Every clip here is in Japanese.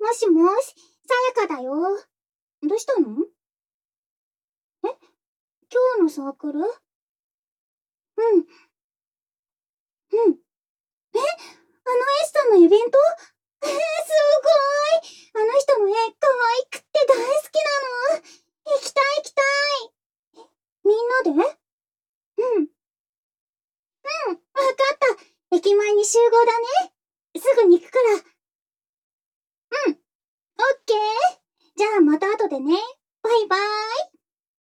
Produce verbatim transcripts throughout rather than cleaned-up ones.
もしもし、さやかだよ。どうしたの？え、今日のサークル？うん、うん。え、あのエスさんのイベント？えー、すごーい。あの人の絵、可愛くって大好きなの。行きたい行きたい。みんなで？うん。うん、わかった。駅前に集合だね。すぐに行くから。うん、オッケー。じゃあまた後でね。バイバーイ。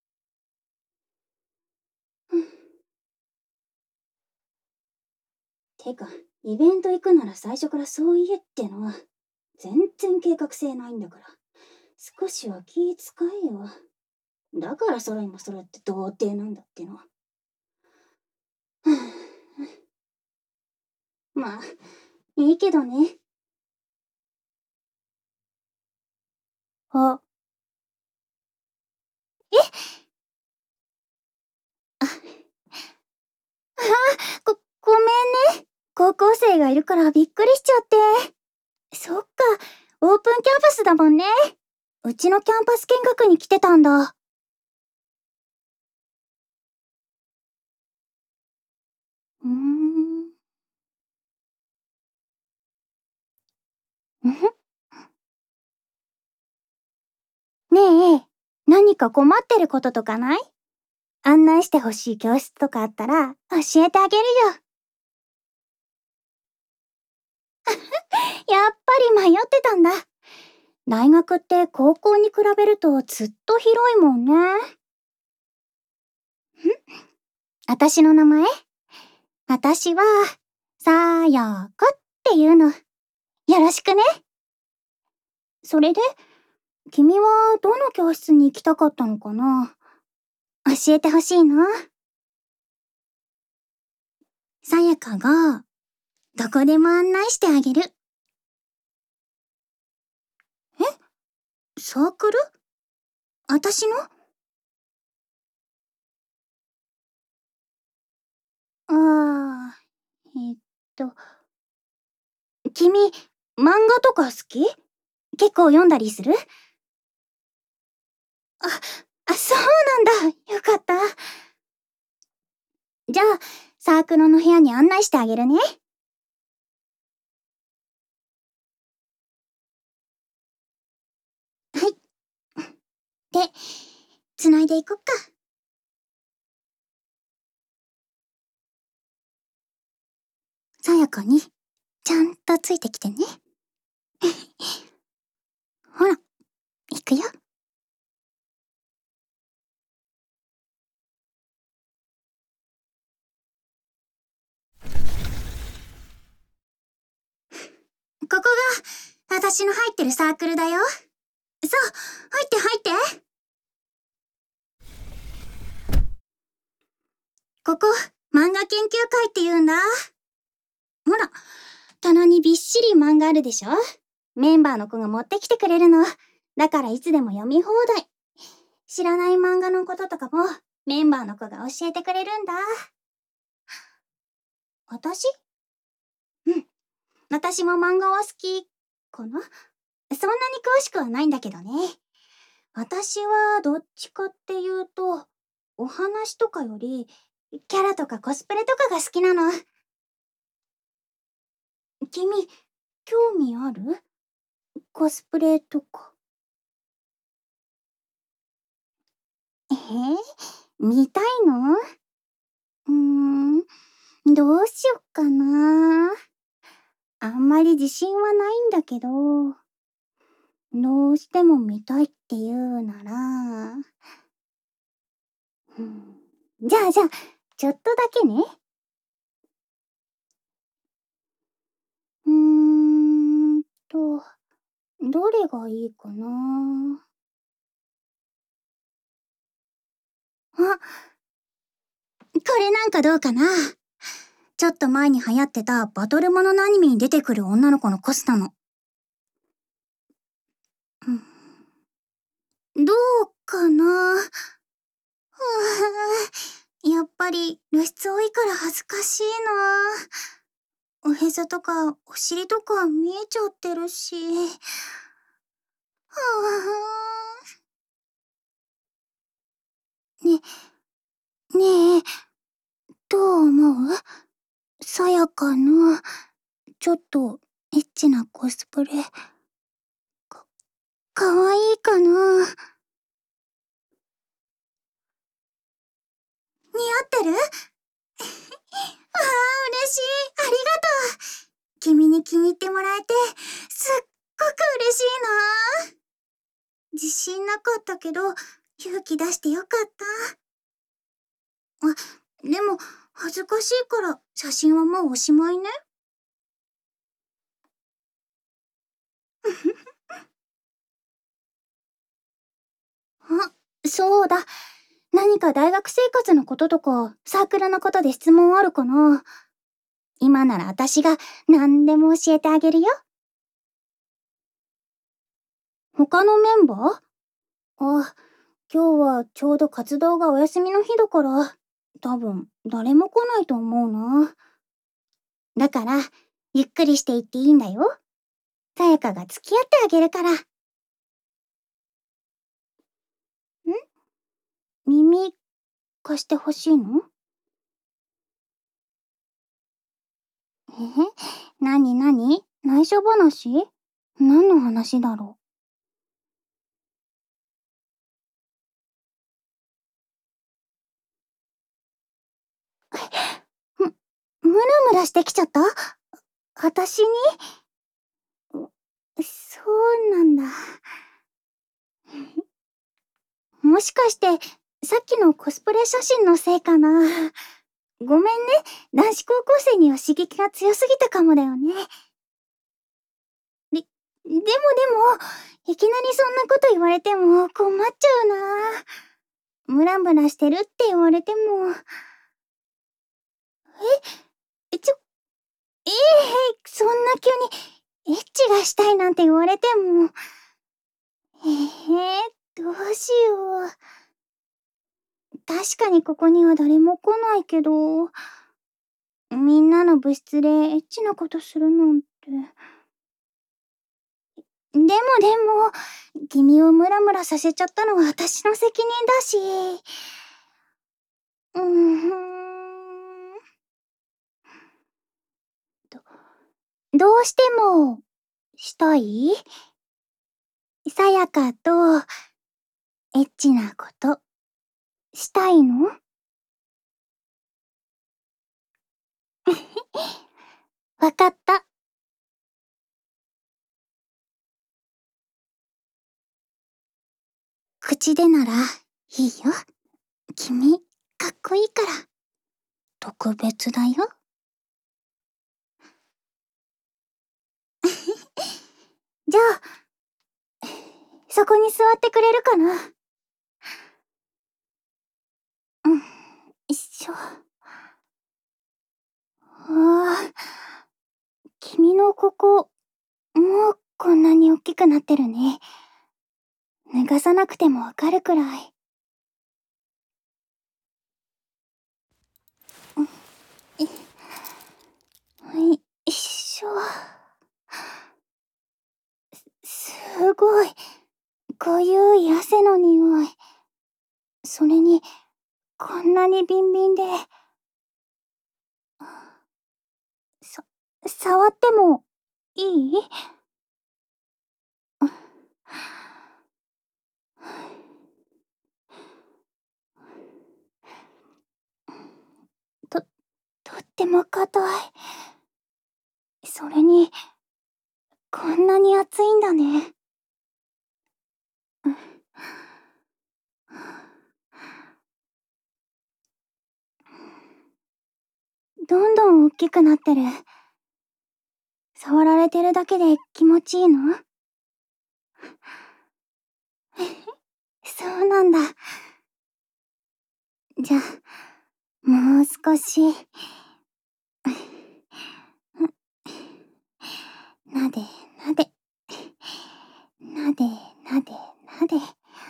てか、イベント行くなら最初からそう言えっての。全然計画性ないんだから。少しは気使えよ。だから空今空って童貞なんだっての。まあ、いいけどね。あ。え？あ、あ、ご、ごめんね。高校生がいるからびっくりしちゃって。そっか、オープンキャンパスだもんね。うちのキャンパス見学に来てたんだ。うーん。うんふん。ねえ、何か困ってることとかない？案内してほしい教室とかあったら教えてあげるよ。やっぱり迷ってたんだ。大学って高校に比べるとずっと広いもんね。ん？私の名前？私は、さやかっていうの。よろしくね。それで、君はどの教室に行きたかったのかな？教えてほしいな。さやかが、どこでも案内してあげる。え？サークル？私の？あー、えっと、君、漫画とか好き？結構読んだりする？あ、あ、そうなんだ。よかった。じゃあ、サークルの部屋に案内してあげるね。はい。で、つないでいこっか。さやかに、ちゃんとついてきてね。ほら、行くよ。ここが、私の入ってるサークルだよ。そう、入って入って。ここ、漫画研究会って言うんだ。ほら、棚にびっしり漫画あるでしょ？メンバーの子が持ってきてくれるの。だからいつでも読み放題。知らない漫画のこととかも、メンバーの子が教えてくれるんだ。私？うん。私も漫画は好き、かな？そんなに詳しくはないんだけどね。私はどっちかっていうと、お話とかより、キャラとかコスプレとかが好きなの。君、興味ある？コスプレとか。えー、見たいの？うーん、どうしよっかな。あんまり自信はないんだけど、どうしても見たいって言うなら、うん、じゃあじゃあ、ちょっとだけね。うーんと、どれがいいかな。あ、これなんかどうかな。ちょっと前に流行ってたバトルもののアニメに出てくる女の子のコスなの。うん、どうかな。はあ、やっぱり露出多いから恥ずかしいな。おへそとかお尻とか見えちゃってるし。 ね、ねえ、どう思う？さやかの、ちょっと、エッチなコスプレ、か、かわいいかな？似合ってる？ああ、嬉しい。ありがとう。君に気に入ってもらえて、すっごく嬉しいな。自信なかったけど、勇気出してよかった。あ、でも、恥ずかしいから、写真はもうおしまいね。あ、そうだ。何か大学生活のこととか、サークルのことで質問あるかな？今なら私が何でも教えてあげるよ。他のメンバー？あ、今日はちょうど活動がお休みの日だから、多分誰も来ないと思うな。だから、ゆっくりしていっていいんだよ。さやかが付き合ってあげるから。ん？耳貸してほしいの？えへ？なになに？内緒話？何の話だろう。む、ムラムラしてきちゃった？あたしに？そうなんだ。もしかして、さっきのコスプレ写真のせいかな。ごめんね。男子高校生には刺激が強すぎたかもだよね。で、でもでも、いきなりそんなこと言われても困っちゃうな。ムラムラしてるって言われても。え、ちょ、ええそんな急に、エッチがしたいなんて言われても。ええどうしよう。確かにここには誰も来ないけど、みんなの部室でエッチなことするなんて。でもでも、君をムラムラさせちゃったのは私の責任だし。うーん。ど、どうしても、したい？さやかと、エッチなこと、したいの？わかった。口でなら、いいよ。君、かっこいいから。特別だよ。じゃあ、そこに座ってくれるかな？うん、一緒。ああ、君のここ、もうこんなに大きくなってるね。脱がさなくてもわかるくらい。い、一緒。す、すごい。かゆい汗の匂い。それに、こんなにビンビンで。さ、触ってもいい？と、とっても硬い。それに、こんなに熱いんだね。どんどん大きくなってる。触られてるだけで気持ちいいの？そうなんだ。じゃあ、もう少し。なでなで。なでなでなで。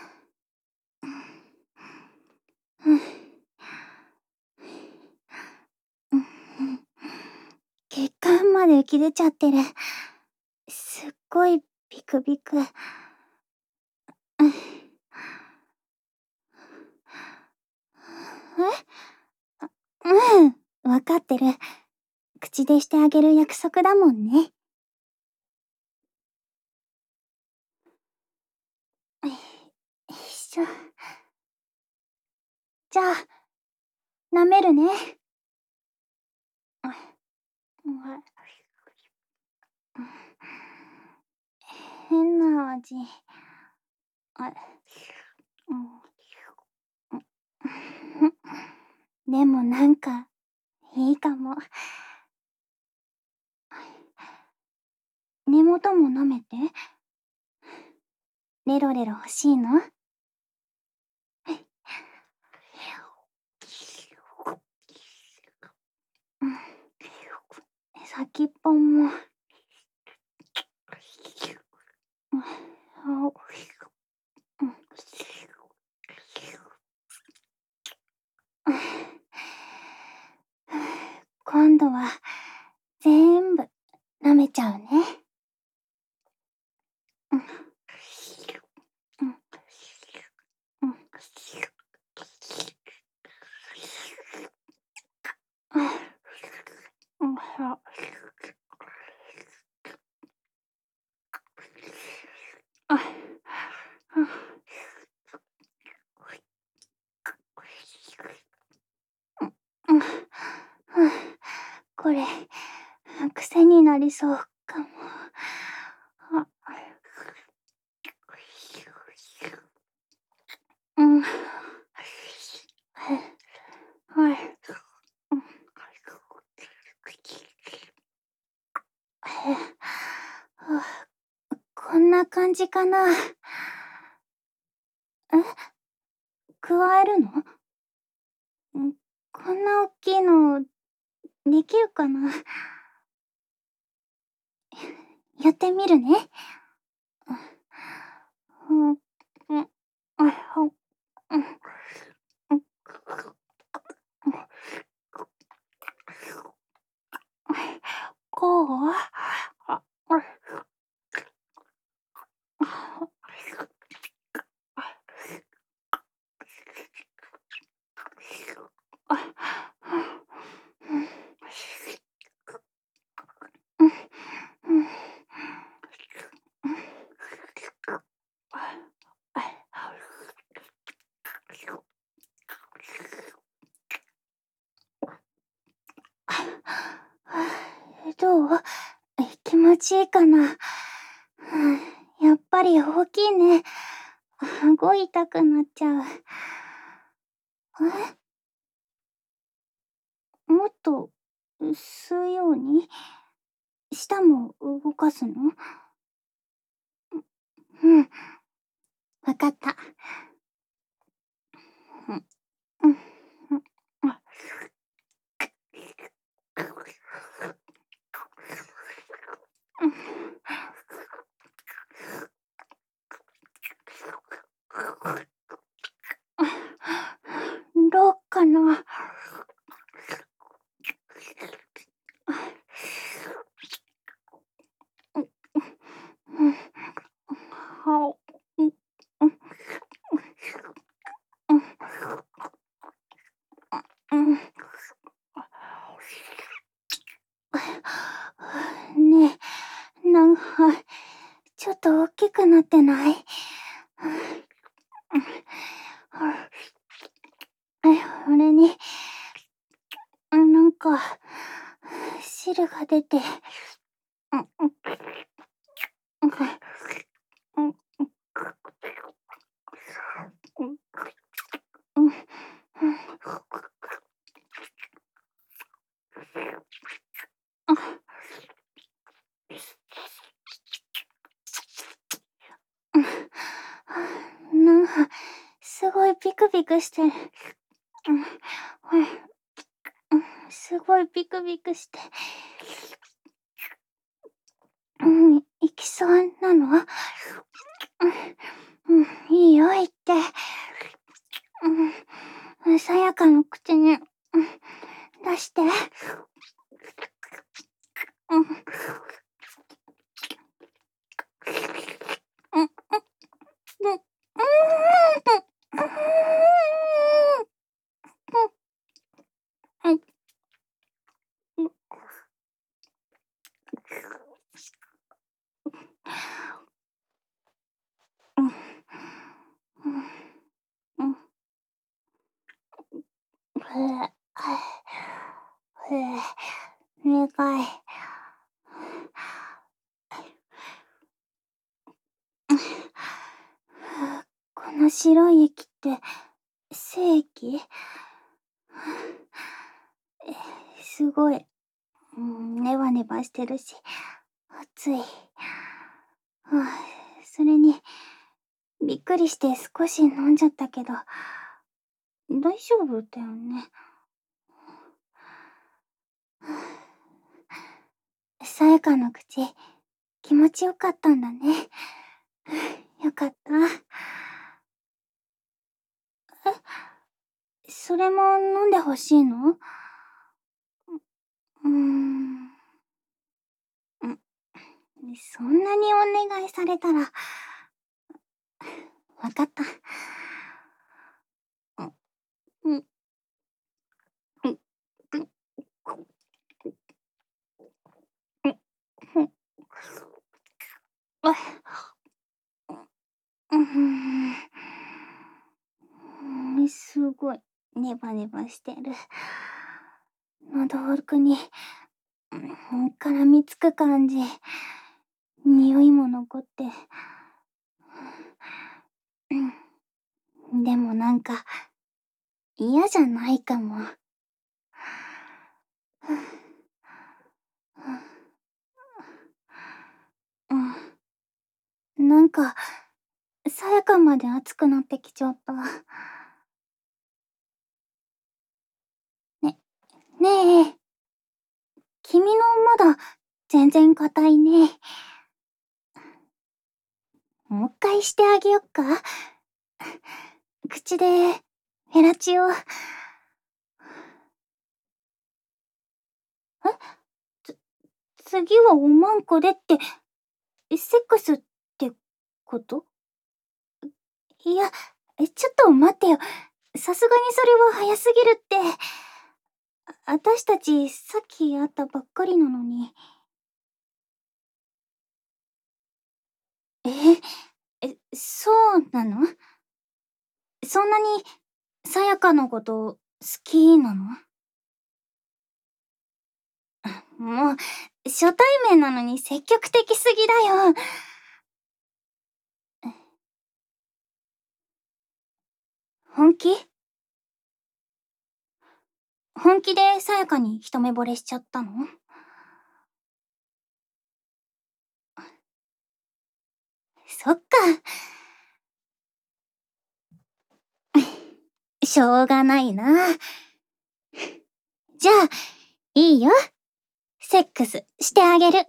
うん。うん。血管まで浮き出ちゃってる。すっごいビクビク。 えうん、わかってる。口でしてあげる約束だもんね。よいしょ。じゃあ、舐めるね。変な味。でもなんか、いいかも。根元も舐めて。レロレロ欲しいの？先っぽも。今度は全部舐めちゃうね。これ、癖になりそうかも。うん。はい。こんな感じかな。え？加えるの？こんな大きいの、できるかな？やってみるね。うん、うん、こう？どう？気持ちいいかな？やっぱり大きいね。顎痛くなっちゃう。え？もっと吸うように？舌も動かすの？うん、わかった。うん、うん、どうかな？ねえ、なんか、ちょっと大きくなってない？それに、なんか、汁が出て、なんか、すごいピクピクしてる。すごいピクピクして。うん、行きそうなの？うん、いいよ、言って。うん、さやかの口に、出して。うん、うん、 苦い。この白い液って精液？すごい、うん、ネバネバしてるし熱い。はあ、それにびっくりして少し飲んじゃったけど大丈夫だよね。さやかの口気持ちよかったんだね。よかった。え、それも飲んでほしいの？うーん。ん、そんなにお願いされたら。わかった。うん。うん。うん。うん。うん。あ、うーん。すごいネバネバしてる。喉奥に、うん、絡みつく感じ。匂いも残って。うん。でもなんか嫌じゃないかも。うん。なんかさやかまで熱くなってきちゃった。ね、ねえ。君のまだ全然硬いね。もう一回してあげよっか？口でフェラチオ。え？つ、次はおまんこでって、セックスってこと？いや、ちょっと待ってよ。さすがにそれは早すぎるって。あたしたちさっき会ったばっかりなのに。え、え、そうなの？そんなにさやかのこと好きなの？もう初対面なのに積極的すぎだよ。本気？本気でさやかに一目惚れしちゃったの？そっか。しょうがないな。じゃあ、いいよ。セックスしてあげる。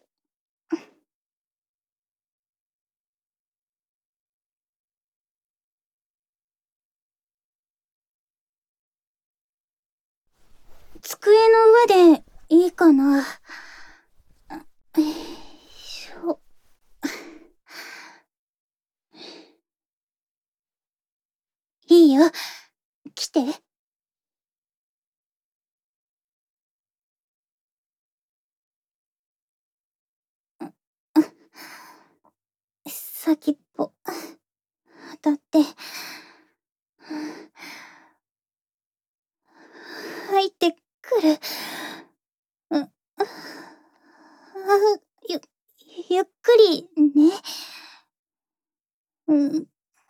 机の上でいいかな。よいしょ。いいよ。来て。先っぽ当たって入ってくる。う、あ、ゆ、ゆっくりね。うん。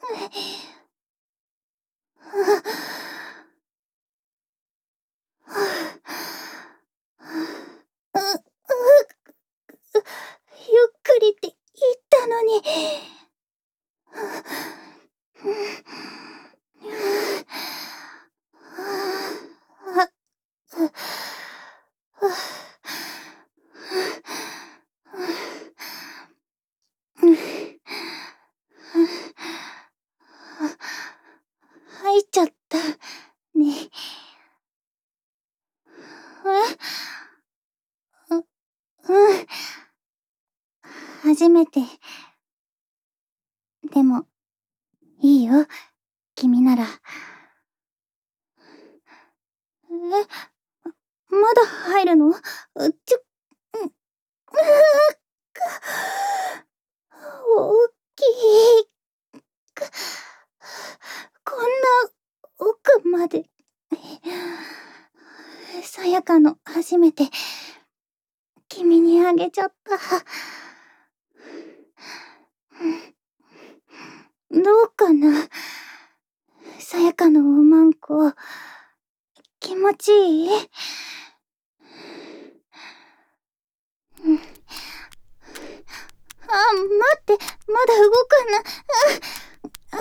う、う、ゆっくりって言ったのに。入っちゃったね。え？う、うん。初めて。でも、いいよ。君なら。え？まだ入るの？ちょ、うん、うーか、大きい。か、こんな奥まで。 さやかの初めて、君にあげちゃった。どうかな、さやかのおまんこ、気持ちいい？うん。あ、待って、まだ動くんな。あ、あ、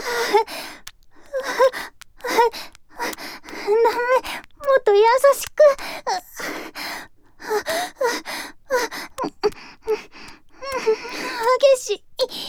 あ、ダメ、もっと優しく。激しい。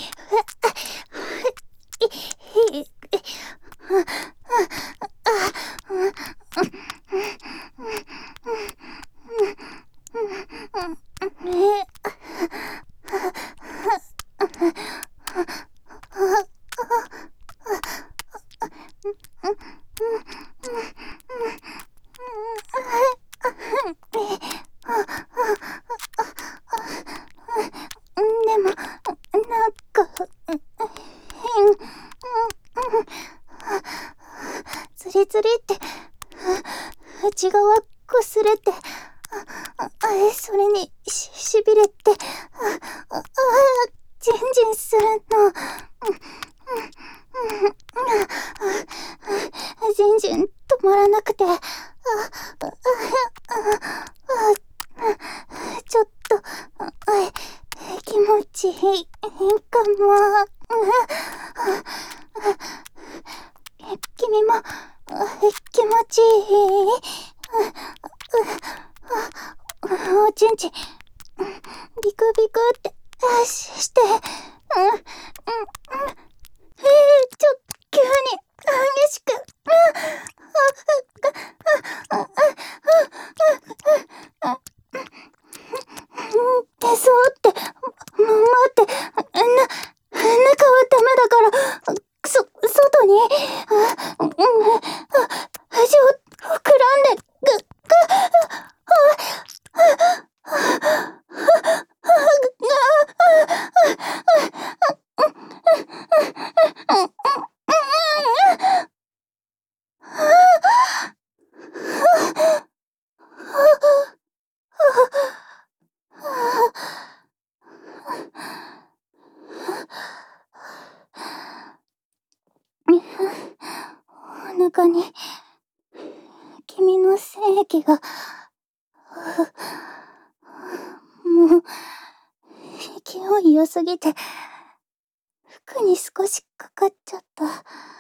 でも、なんか、変。つりつりって、内側擦れて、あ、あ、それにし、しびれて、あ、あ、ジンジンするの。ジンジン止まらなくて、あ、あ、あ、ちょっと、気持ちいいかも。君も気持ちいい？おちんちんビクビクってしして、うんうんうん、えー、ちょ急に激しく、ああああああ手相って、待って、な、中はダメだから、そ、外に、あ、うん、あ、足を膨らんで、ぐ、ぐ、お腹に、君の精液が、もう、勢い良すぎて、服に少しかかっちゃった。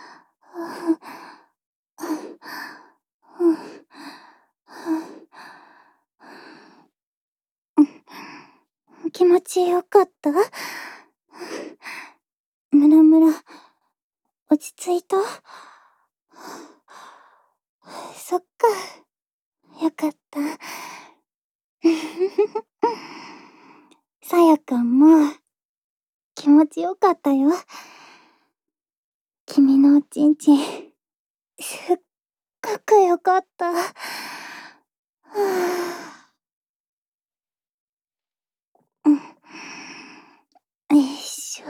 気持ちよかった？ムラムラ、落ち着いた？そっか、よかった。さやかも、気持ちよかったよ。君のおちんちん、すっごくよかった。はぁ。うん。よいしょ。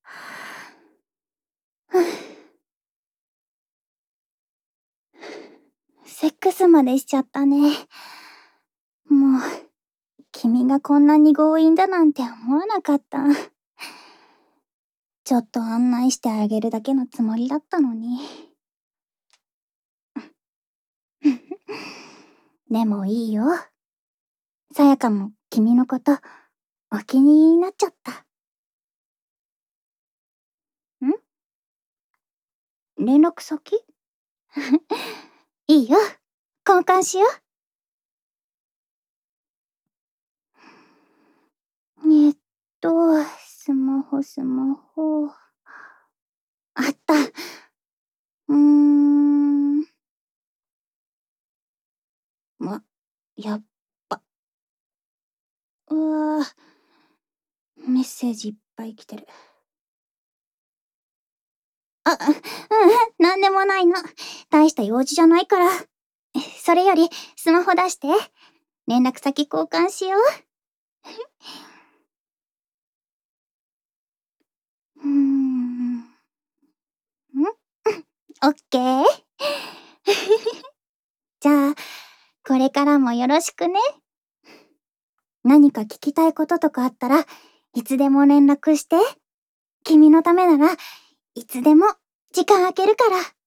セックスまでしちゃったね。もう、君がこんなに強引だなんて思わなかった。ちょっと案内してあげるだけのつもりだったのに。でもいいよ。さやかも君のことお気に入りになっちゃった。ん？連絡先？いいよ。交換しよう。えっと、スマホスマホ。あった。うーん。ま、やっぱ。うわぁ。メッセージいっぱい来てる。あ、うん、なんでもないの。大した用事じゃないから。それより、スマホ出して。連絡先交換しよう。うーん。ん？オッケー。じゃあ、ここれからもよろしくね。何か聞きたいこととかあったらいつでも連絡して。君のためならいつでも時間空けるから。